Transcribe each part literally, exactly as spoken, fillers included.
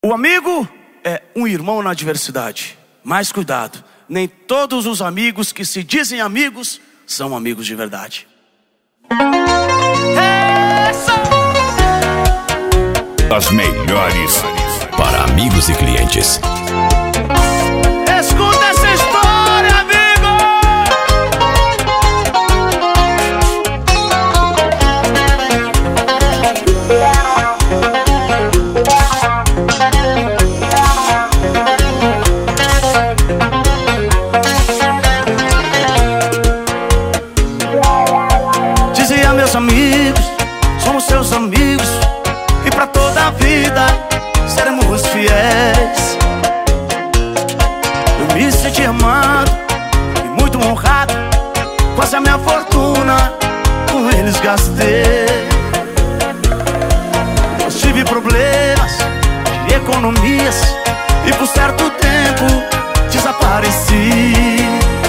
O amigo é um irmão na adversidade. Mas cuidado, nem todos os amigos que se dizem amigos são amigos de verdade. As melhores para amigos e clientes. Escuta essa história, amigo. Dizia meus amigos, somos seus amigos, e pra toda a vida seremos fiéis. Eu me senti amado e muito honrado, quase a minha fortuna com eles gastei. Eu tive problemas de economias e por certo tempo desapareci.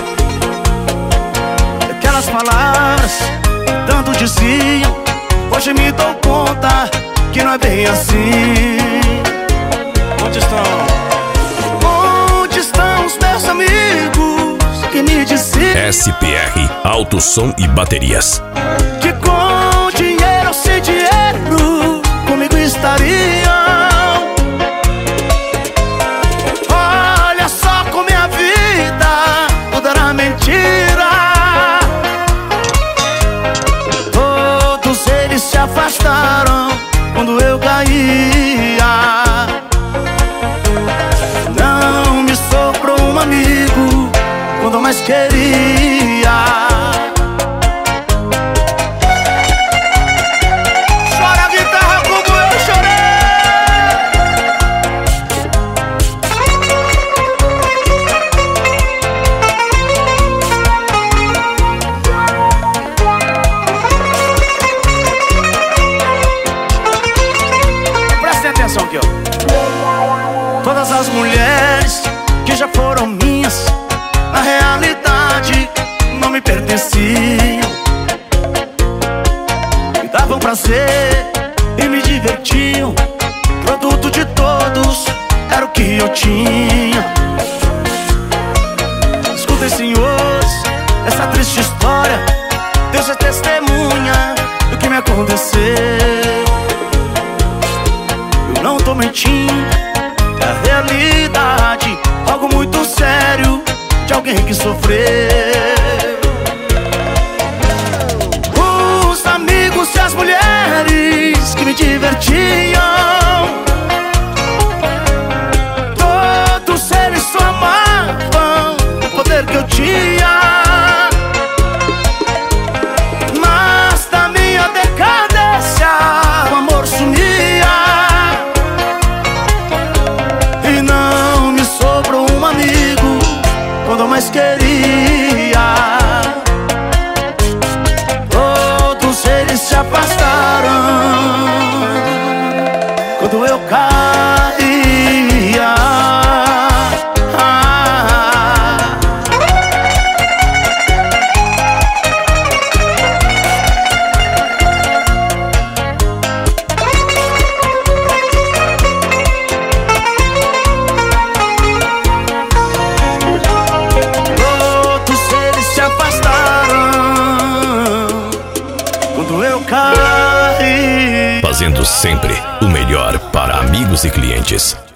Aquelas palavras que tanto diziam, hoje me dou conta que não é bem assim. Onde estão? Onde estão os meus amigos que me diziam S P R, Alto Som e Baterias. que com dinheiro ou sem dinheiro comigo estariam? Olha só como minha vida tudo era mentira. Todos eles se afastaram quando eu caía. Não me sobrou um amigo quando eu mais queria. Chora a guitarra como eu chorei. Prestem atenção aqui, ó. Todas as mulheres que já foram minhas, na realidade não me pertenciam. Me davam prazer e me divertiam. Produto de todos era o que eu tinha. Escutem, senhores, essa triste história. Deus é testemunha do que me aconteceu. Eu não tô mentindo, é a realidade, algo muito sério de alguém que sofreu. Os amigos e as mulheres que me divertiam, todos eles só amavam o poder que eu tinha. Mas da minha decadência o amor sumia, e não me sobrou um amigo quando eu mais queria. Todos eles se afastaram quando eu caía. Ah. Todos eles se afastaram quando eu caí. Fazendo sempre o melhor para amigos e clientes.